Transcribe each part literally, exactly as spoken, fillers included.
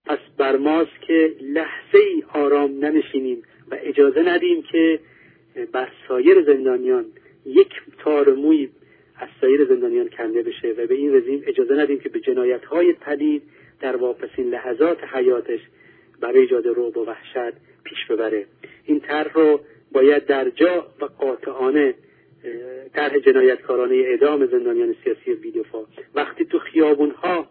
پس بر ماست که لحظه ای آرام ننشینیم و اجازه ندیم که بر سایر زندانیان یک تار موی از سایر زندانیان کنده بشه و به این رژیم اجازه ندیم که به جنایت‌های پلید در واپسین لحظات حیاتش برای ایجاد رعب و وحشت پیش ببره. این طرح رو باید در جا و قاطعانه طرح جنایتکارانه اعدام زندانیان سیاسی بی‌دفاع وقتی تو خیابون‌ها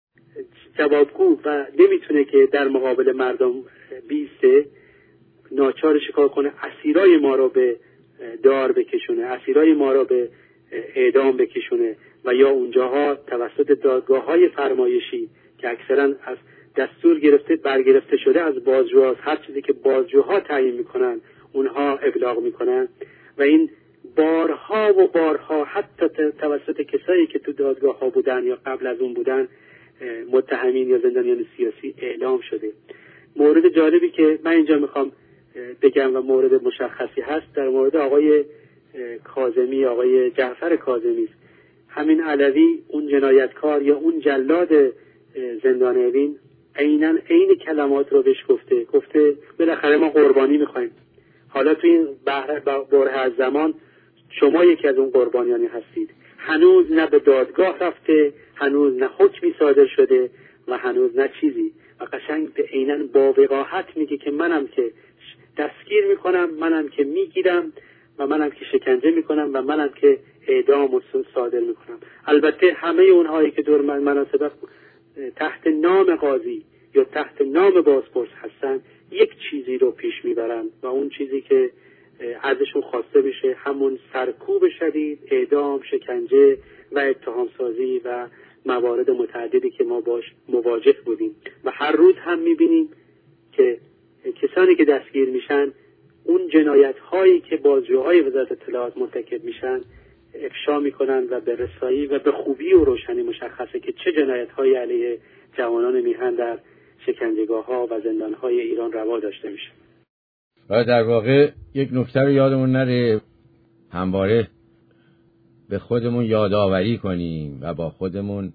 جوابگو و نمیتونه که در مقابل مردم بیسته، ناچار شکار کنه، اسیرای ما رو به دار بکشونه، اسیرای ما رو به اعدام بکشونه و یا اونجاها توسط دادگاه‌های فرمایشی که اکثرا از دستور گرفته برگرفته شده از بازجوها، هر چیزی که بازجوها تعیین میکنن اونها ابلاغ میکنن و این بارها و بارها حتی توسط کسایی که تو دادگاه‌ها بودن یا قبل از اون بودن متهمین یا زندانیان سیاسی اعلام شده. مورد جالبی که من اینجا میخوام بگم و مورد مشخصی هست در مورد آقای کاظمی، آقای جعفر کاظمی است. همین علوی، اون جنایتکار یا اون جلاد زندان اوین، عیناً عین کلمات رو بهش گفته گفته بالاخره ما قربانی میخوایم. حالا تو این بره از زمان شما یکی از اون قربانیانی هستید. هنوز نه به دادگاه رفته، هنوز نه حکمی صادر شده و هنوز نه چیزی و قشنگ به عیناً با وقاحت میگه که منم که دستگیر میکنم، منم که میگیرم و منم که شکنجه میکنم و منم که اعدام و صادر میکنم. البته همه اونهایی که دور مناسبت تحت نام قاضی یا تحت نام بازپرس هستن یک چیزی رو پیش میبرن و اون چیزی که ازشون خواسته بشه همون سرکوب شدید، اعدام، شکنجه و اتهام سازی و موارد متعددی که ما باش مواجه بودیم و هر روز هم میبینیم که کسانی که دستگیر میشن اون جنایت هایی که بازجوهای وزارت اطلاعات مرتکب میشن افشا میکنن و به رسایی و به خوبی و روشنی مشخصه که چه جنایت هایی علیه جوانان میهن در شکنجهگاه ها و زندان های ایران روا داشته میشه. و در واقع یک نکته رو یادمون نره، همواره به خودمون یادآوری کنیم و با خودمون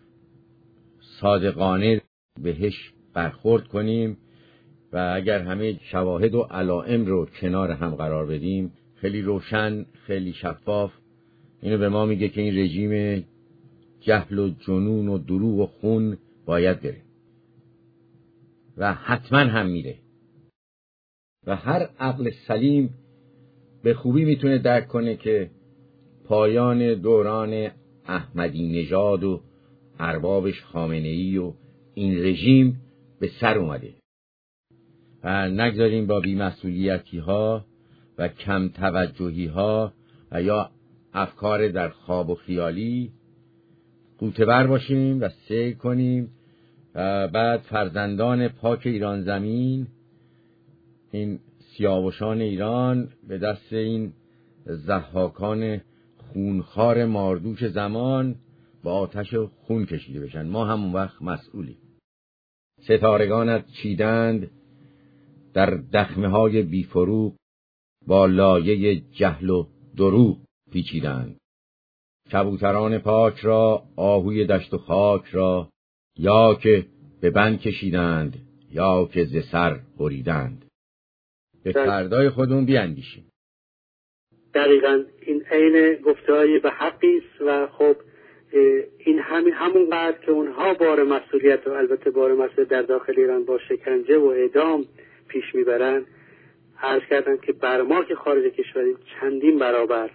صادقانه بهش برخورد کنیم و اگر همه شواهد و علائم رو کنار هم قرار بدیم، خیلی روشن، خیلی شفاف اینو به ما میگه که این رژیم جهل و جنون و دروغ و خون باید بره و حتما هم میره و هر عقل سلیم به خوبی میتونه درک کنه که پایان دوران احمدی نژاد و اربابش خامنه‌ای و این رژیم به سر اومده و نگذاریم با بی‌مسئولیتی ها و کم توجهی ها و یا افکار در خواب و خیالی غوطه‌ور باشیم و سعی کنیم و بعد فرزندان پاک ایران زمین، این سیاوشان ایران، به دست این ضحاکان خونخوار ماردوش زمان با آتش خون کشیده بشن. ما همون وقت مسئولیم. ستارگانت چیدند در دخمه های بیفروغ، با لایه جهل و دروغ پیچیدند. کبوتران پاک را، آهوی دشت و خاک را، یا که به بند کشیدند یا که ز سر بریدند. به فردای خودمون بیاندیشیم. دقیقاً این عین گفته‌های به حقی است و خب این همین همون قدر که اونها بار مسئولیت و البته بار مسئولیت در داخل ایران با شکنجه و اعدام پیش میبرن، عرض کردم که بر ما که خارج کشوریم چندین برابر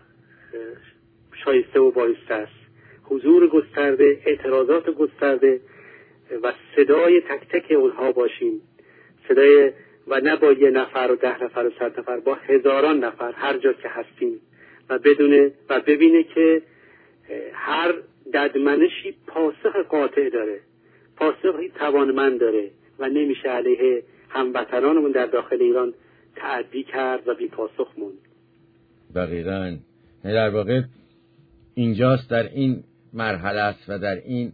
شایسته و بایسته است. حضور گسترده، اعتراضات گسترده و صدای تک تک اونها باشیم، صدای و نه با یه نفر و ده نفر و صد نفر، با هزاران نفر هر جا که هستیم و بدونه و ببینه که هر ددمنشی پاسخ قاطع داره، پاسخی توانمند داره و نمیشه علیه هموطنانمون در داخل ایران تعدی کرد و بی پاسخ موند. دقیقاً در واقع اینجاست، در این مرحله است و در این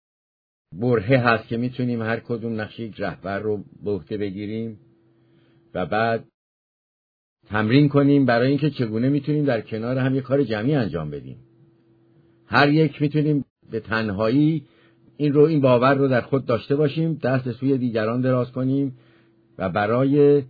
برهه هست که میتونیم هر کدوم نقش یک رهبر رو به عهده بگیریم و بعد تمرین کنیم برای اینکه چگونه میتونیم در کنار هم یک کار جمعی انجام بدیم. هر یک میتونیم به تنهایی این رو این باور رو در خود داشته باشیم، دست سوی دیگران دراز کنیم و برای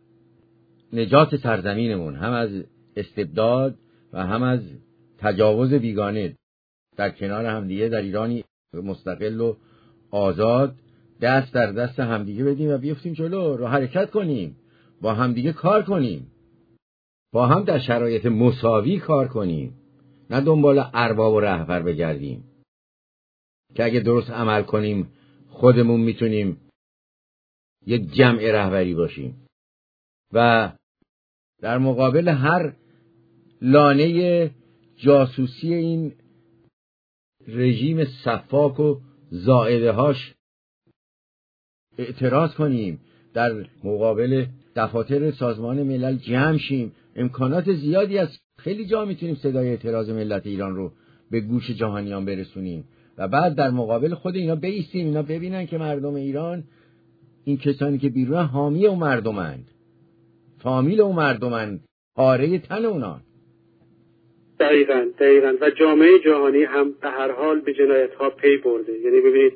نجات سرزمینمون هم از استبداد و هم از تجاوز بیگانه در کنار همدیگه در ایرانی مستقل و آزاد دست در دست همدیگه بدیم و بیفتیم جلو، رو حرکت کنیم، با همدیگه کار کنیم، با هم در شرایط مساوی کار کنیم، نه دنبال ارباب و رهبر بگردیم که اگه درست عمل کنیم خودمون میتونیم یک جمع رهبری باشیم و در مقابل هر لانه جاسوسی این رژیم سفاک و زائده هاش اعتراض کنیم، در مقابل دفاتر سازمان ملل جمع شیم. امکانات زیادی از خیلی جا میتونیم صدای اعتراض ملت ایران رو به گوش جهانیان برسونیم و بعد در مقابل خود اینا بایستیم، اینا ببینن که مردم ایران، این کسانی که بیرون حامی اون مردمند، فامیل اون مردمند، پاره تن اونان. دقیقاً دقیقاً و جامعه جهانی هم به هر حال به جنایت ها پی برده. یعنی ببینید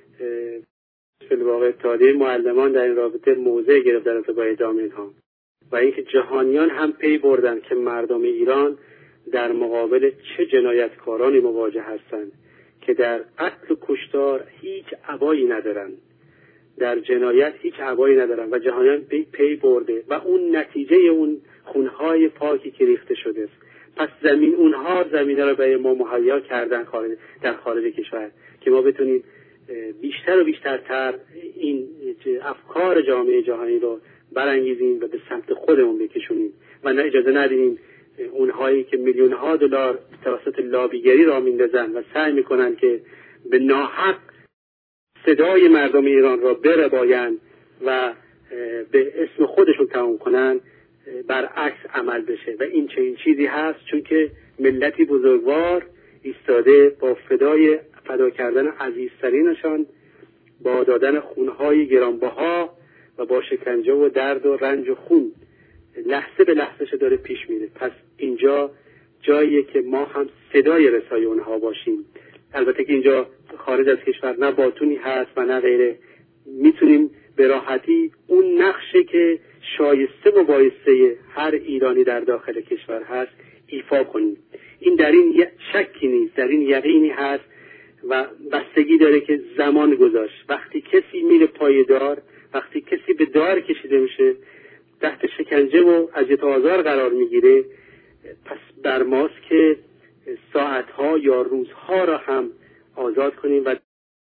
فی الواقع اتحادیه معلمان در این رابطه موضع گرفت در ارتباط ادامه اینها و اینکه جهانیان هم پی بردن که مردم ایران در مقابل چه جنایتکارانی مواجه هستند که در قتل و کشتار هیچ ابایی ندارن، در جنایت هیچ ابایی ندارن و جهانیان پی, پی برده و اون نتیجه اون خونهای پاکی که ریخته شده است. پس زمین اونها زمینه رو برای ما مهیا کردن خارج در خارج کشور که ما بتونیم بیشتر و بیشترتر این افکار جامعه جهانی رو برانگیزیم و به سمت خودمون بکشونیم و نه اجازه ندیم اونهایی که میلیون ها دلار توسط لابیگری را میندازن و سعی میکنن که به ناحق صدای مردم ایران را بربایند و به اسم خودشون تمام کنن، برعکس عمل بشه. و این چه این چیزی هست چون که ملتی بزرگوار ایستاده با فدای فدا کردن عزیزترینشان، با دادن خونهای گرانبها و با شکنجه و درد و رنج و خون لحظه به لحظه داره پیش میره. پس اینجا جاییه که ما هم صدای رسای اونها باشیم. البته که اینجا خارج از کشور نه باتونی هست و نه غیره، میتونیم به راحتی اون نقشه که شایسته و بایسته هر ایرانی در داخل کشور هست ایفا کنیم. این در این شکی نیست، در این یقینی هست و بستگی داره که زمان گذاشت. وقتی کسی میره پایدار، وقتی کسی به دار کشیده میشه، تحت شکنجه و اذیت و آزار قرار میگیره، پس بر ماست که ساعتها یا روزها را هم آزاد کنیم و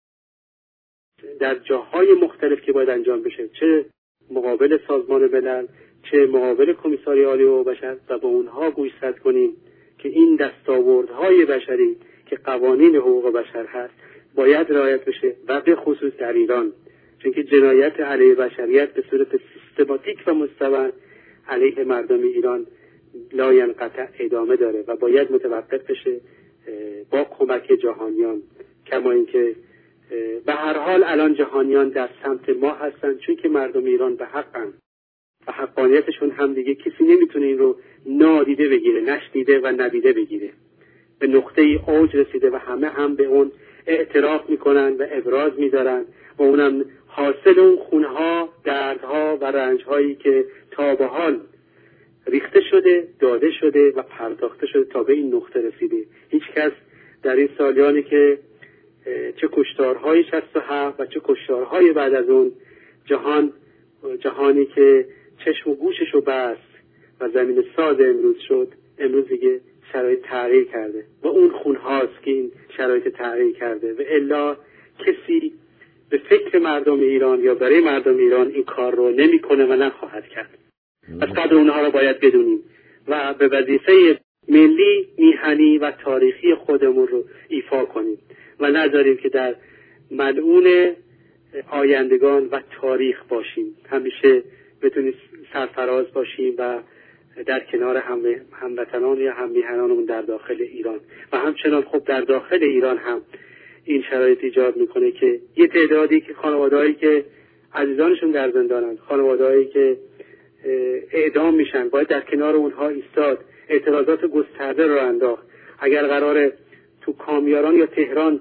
در جاهای مختلف که باید انجام بشه، چه مقابل سازمان ملل، چه مقابل کمیساری عالی حقوق بشر، و با اونها گوشزد کنیم که این دستاوردهای بشری که قوانین حقوق بشر هست باید رعایت بشه و به خصوص در ایران، چون که جنایت علیه بشریت به صورت سیستماتیک و مستمر علیه مردم ایران لاینقطع ادامه داره و باید متوقف بشه با کمک جهانیان. کما اینکه به هر حال الان جهانیان در سمت ما هستن، چون که مردم ایران به حقن و حقانیتشون هم دیگه کسی نمیتونه این رو نادیده بگیره، نشنیده و ندیده بگیره. به نقطه ای اوج رسیده و همه هم به اون اعتراف میکنن و ابراز میدارن و اونم حاصل اون خونها، دردها و رنجهایی که تا به حال ریخته شده، داده شده و پرداخته شده تا به این نقطه رسیده. هیچ کس در این سالیانی که چه کشتارهای شصت و هفت و چه کشتارهای بعد از اون، جهان جهانی که چشم و گوشش رو بست و زمین ساز امروز شد، امروز دیگه شرایط تغییر کرده و اون خون هاست که این شرایط تغییر کرده و الا کسی به فکر مردم ایران یا برای مردم ایران این کار رو نمی کنه و نخواهد کرد. از قدر اونها رو باید بدونیم و به وظیفه ملی، میهنی و تاریخی خودمون رو ایفا کنیم و نذاریم که در ملعون آیندگان و تاریخ باشیم. همیشه بتونیم سرفراز باشیم و در کنار هم هموطنان یا هم میهنانمون در داخل ایران و همچنان خب در داخل ایران هم این شرایط ایجاد میکنه که یه تعدادی که خانواده‌هایی که عزیزانشون در زندانند، خانواده‌هایی که اعدام میشن، باید در کنار اونها ایستاد، اعتراضات گسترده رو انداخت. اگر قراره تو کامیاران یا تهران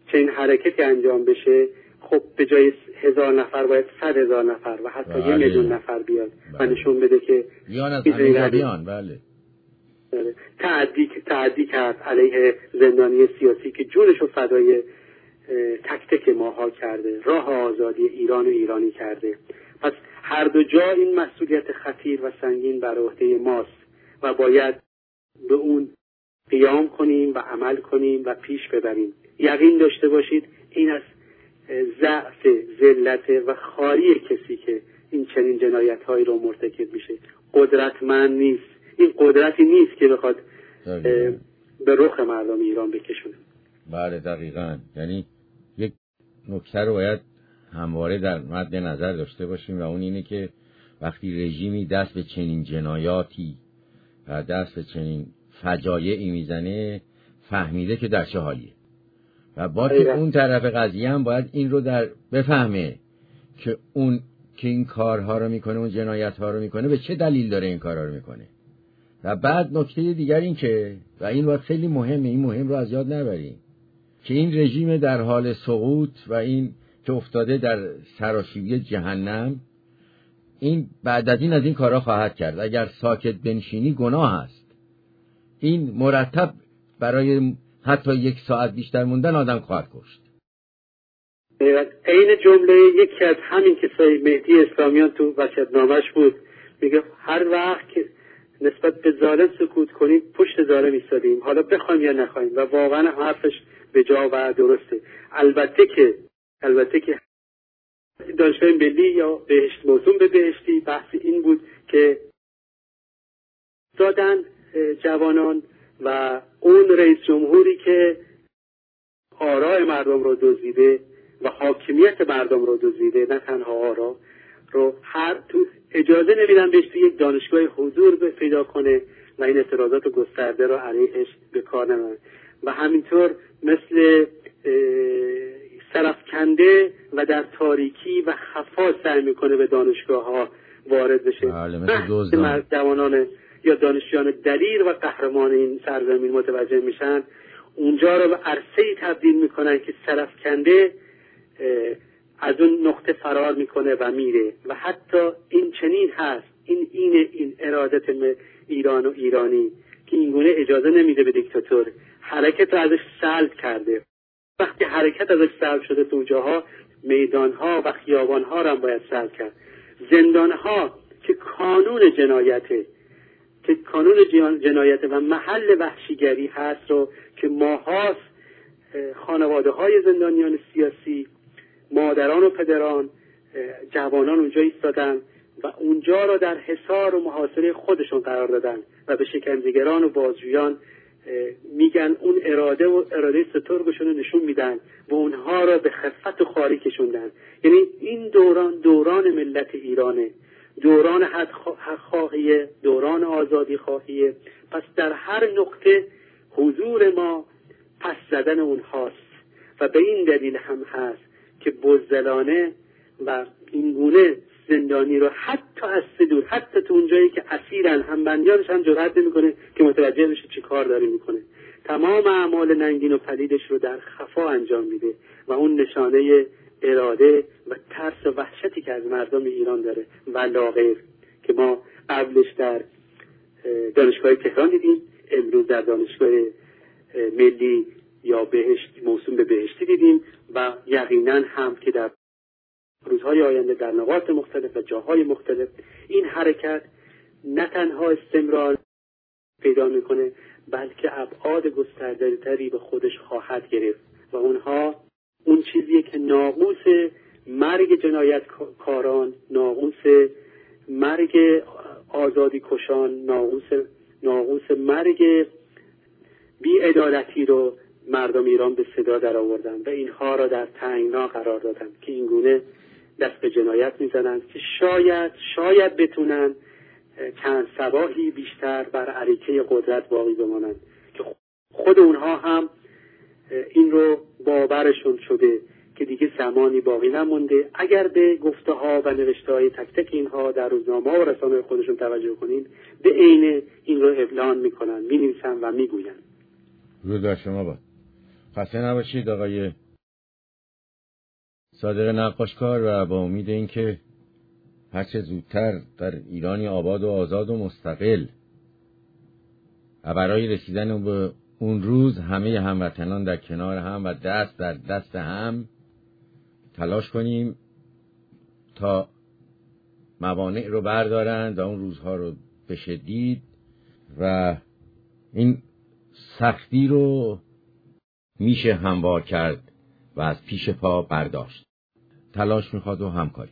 چنین حرکتی انجام بشه، خب به جای هزار نفر باید صد هزار نفر و حتی بله. یه میلیون نفر بیاد بله. و نشون بده که بیان از همه بیان. بله تعدی تعدی کرد علیه زندانی سیاسی که جونش رو فدای تک تک ماها کرده، راه آزادی ایران و ایرانی کرده. پس هر دو جا این مسئولیت خطیر و سنگین بر عهده ماست و باید به اون قیام کنیم و عمل کنیم و پیش ببریم. یقین داشته باشید این از ضعف، ذلت و خاری کسی که این چنین جنایت‌هایی رو مرتکب میشه. قدرتمند نیست، این قدرتی نیست که بخواد به رخ مردم ایران بکشونه. بله دقیقاً. یعنی یک نکته رو باید همواره در مد نظر داشته باشیم و اون اینه که وقتی رژیمی دست به چنین جنایاتی و دست به چنین فجایعی میزنه، فهمیده که در چه حالیه و با که اون طرف قضیه هم باید این رو در بفهمه که اون که این کارها رو میکنه، اون جنایت‌ها رو میکنه، به چه دلیل داره این کارها رو میکنه. و بعد نکته دیگر این که و این وقت خیلی مهمه، این مهم رو از یاد نبریم که این رژیم در حال سقوط و این که افتاده در سراشیبی جهنم، این بعد از این از این کارا خواهد کرد. اگر ساکت بنشینی گناه است. این مرتب برای حتی یک ساعت بیشتر موندن آدم خواهد کشت. این جمله یکی از همین کسای مهدی اسلامیان تو وصیت‌نامه‌اش بود، میگه هر وقت که نسبت به ظالم سکوت کنیم پشت ظالم ایستادیم، حالا بخوایم یا نخوایم. و واقعا حرفش به جا و درسته. البته که البته که دانشگاه ملی یا بهشت موسوم به بهشتی بحث این بود که دادن جوانان و اون رئیس جمهوری که آراء مردم رو دزدیده و حاکمیت مردم رو دزدیده، نه تنها آرا رو، هر تو اجازه نمیدن بهش تو یک دانشگاه حضور پیدا کنه و این اعتراضات گسترده رو علیهش به کار نمیبرن. و همینطور مثل سرفکنده و در تاریکی و خفا سعی میکنه به دانشگاه ها وارد بشه. بله، جوانان یا دانشجویان دلیر و قهرمان این سرزمین متوجه میشن، اونجا رو به عرصه‌ای تبدیل میکنن که سرفکنده از اون نقطه فرار میکنه و میره. و حتی این چنین هست، این این این ارادت ایران و ایرانی که اینگونه اجازه نمیده به دیکتاتور حرکت رو ازش سلب کرده. وقتی حرکت ازش سلب شده تو جاها، میدانها و خیابانها رو هم باید سلب کرد. زندانها که کانون جنایته که کانون جنایت و محل وحشیگری هست رو که ماهاست خانواده های زندانیان سیاسی، مادران و پدران، جوانان اونجا ایستادن و اونجا رو در حصار و محاصره خودشون قرار دادن و به شکنجهگران و بازجویان میگن اون اراده و اراده سترگشون رو نشون میدن و اونها رو به خفت و خواری کشوندن. یعنی این دوران دوران ملت ایرانه، دوران حق خواهیه، دوران آزادی خواهیه. پس در هر نقطه حضور ما پس زدن اونهاست و به این دلیل هم هست که بزدلانه و اینگونه زندانی رو حتی از صدور، حتی تو اونجایی که اسیرن، هم بندیانش هم جرأت نمیکنه که متوجه بشه چی کار داره میکنه. تمام اعمال ننگین و پلیدش رو در خفا انجام میده و اون نشانه اراده و ترس و وحشتی که از مردم ایران داره و لاغیر که ما قبلش در دانشگاه تهران دیدیم، امروز در دانشگاه ملی یا بهشت موسوم به بهشتی دیدیم و یقینا هم که در روزهای آینده در نقاط مختلف و جاهای مختلف این حرکت نه تنها استمرار پیدا میکنه بلکه ابعاد گسترده‌تری به خودش خواهد گرفت و اونها اون چیزیه که ناقوس مرگ جنایتکاران، ناقوس مرگ آزادی کشان، ناقوس ناقوس مرگ بی‌عدالتی رو مردم ایران به صدا در آوردن و اینها را در تنگنا قرار دادن که اینگونه دست به جنایت میزنن که شاید شاید بتونن چند صباحی بیشتر بر عریکه قدرت باقی بمانند که خود اونها هم این رو باورشون شده که دیگه زمانی باقی نمونده. اگر به گفته ها و نوشته های تک تک اینها در روزنامه و رسانه خودشون توجه کنین، به عین این رو اعلان میکنن، مینویسن و میگوین. روز بر شما باد. خسته نباشید آقای صادق نقاشکار و با امید اینکه هرچه زودتر در ایرانی آباد و آزاد و مستقل و برای رسیدن به اون روز همه هموطنان در کنار هم و دست در دست هم تلاش کنیم تا موانع رو بردارند و اون روزها رو بشدید و این سختی رو میشه هموار کرد و از پیش پا برداشت. تلاش میخواد و همکاری.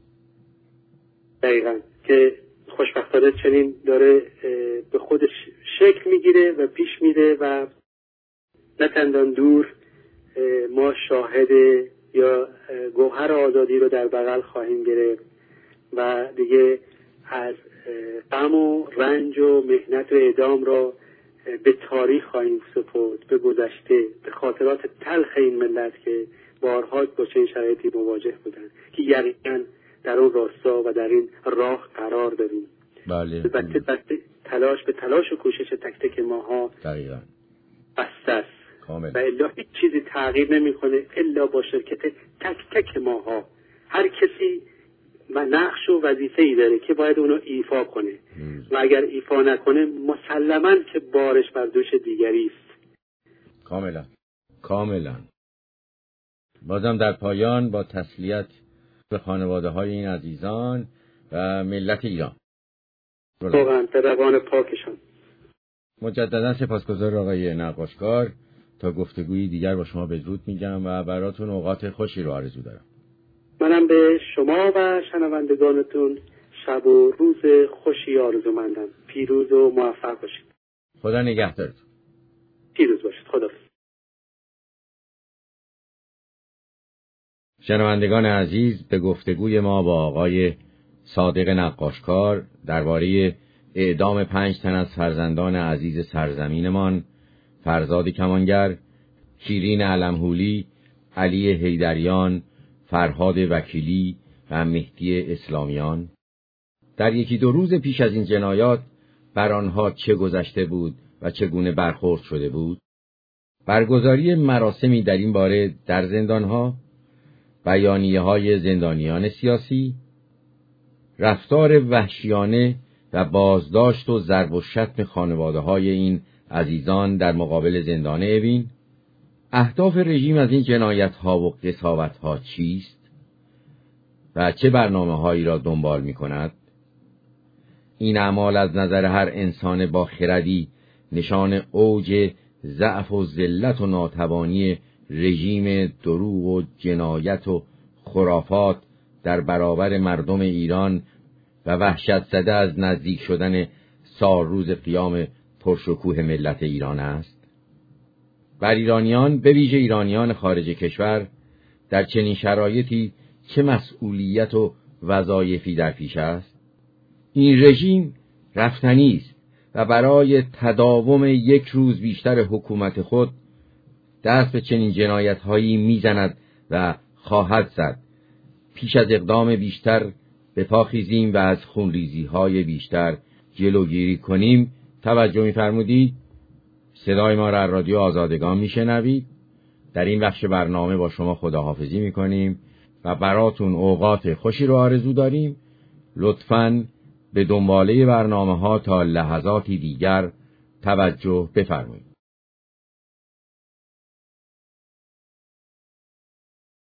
دقیقاً که خوشبختانه چنین داره به خودش شکل میگیره و پیش میره و نه چندان دور ما شاهد یا گوهر آزادی رو در بغل خواهیم گرفت و دیگه از غم و رنج و محنت و اعدام را به تاریخ خواهیم سپرد، به گذشته، به خاطرات تلخ این ملت که بارها با چنین شرایطی مواجه بودن که یقینا در اون راستا و در این راه قرار داریم. بله. البته بسته تلاش به تلاش و کوشش تک تک ماها دقیقاً بسته است کامل. و الا هیچ چیزی تغییر نمیکنه الا با شرکت تک تک ماها. هر کسی و نقش و وظیفه‌ای داره که باید اونو ایفا کنه مم. و اگر ایفا نکنه مسلماً که بارش بر دوش دیگری است. کاملا کاملا. بازم در پایان با تسلیت به خانواده های این عزیزان و ملت ایران واقعا به روان پاکشان مجددا سپاسگزار آقای نقاشکار. تا گفتگویی دیگر با شما بدرود میگم و براتون اوقات خوشی رو آرزو دارم. منم به شما و شنوندگانتون شب و روز خوشی آرزومندم. پیروز و موفق باشید. خدا نگهدارتون. پیروز باشید. خداحافظ. شنوندگان عزیز، به گفتگوی ما با آقای صادق نقاشکار درباره اعدام پنج تن از فرزندان عزیز سرزمینمان، فرزاد کمانگر، شیرین علمهولی، علی حیدریان، فرهاد وکیلی و مهدی اسلامیان، در یکی دو روز پیش از این جنایات بر آنها چه گذشته بود و چگونه برخورد شده بود، برگزاری مراسمی در این باره در زندانها، بیانیه‌های زندانیان سیاسی، رفتار وحشیانه و بازداشت و ضرب و شتم خانواده‌های این عزیزان در مقابل زندان اوین، اهداف رژیم از این جنایت‌ها و قساوت‌ها چیست و چه برنامه‌هایی را دنبال می‌کند؟ این اعمال از نظر هر انسان با خردی نشان اوج ضعف و ذلت و ناتوانی رژیم دروغ و جنایت و خرافات در برابر مردم ایران و وحشت زده از نزدیک شدن سال روز قیام پرشکوه ملت ایران است. بر ایرانیان، به ویژه ایرانیان خارج کشور، در چنین شرایطی چه مسئولیت و وظایفی در پیش است؟ این رژیم رفتنی است و برای تداوم یک روز بیشتر حکومت خود دست به چنین جنایت‌هایی می‌زند و خواهد زد. پیش از اقدام بیشتر به پا خیزیم و از خونریزی‌های بیشتر جلوگیری کنیم. توجه می‌فرمودید؟ صدای ما را رادیو آزادگان میشنوید. در این بخش برنامه با شما خداحافظی میکنیم و براتون اوقات خوشی رو آرزو داریم. لطفاً به دنباله برنامه ها تا لحظاتی دیگر توجه بفرمایید.